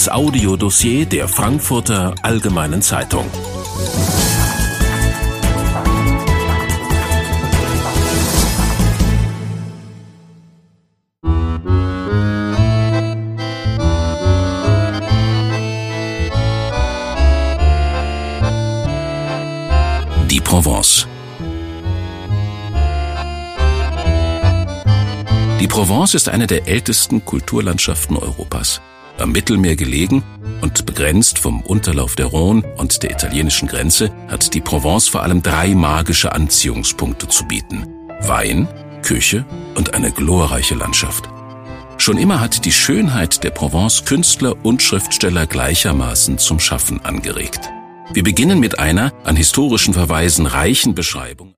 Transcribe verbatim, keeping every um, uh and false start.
Das Audiodossier der Frankfurter Allgemeinen Zeitung. Die Provence. Die Provence ist eine der ältesten Kulturlandschaften Europas. Am Mittelmeer gelegen und begrenzt vom Unterlauf der Rhône und der italienischen Grenze, hat die Provence vor allem drei magische Anziehungspunkte zu bieten: Wein, Küche und eine glorreiche Landschaft. Schon immer hat die Schönheit der Provence Künstler und Schriftsteller gleichermaßen zum Schaffen angeregt. Wir beginnen mit einer an historischen Verweisen reichen Beschreibung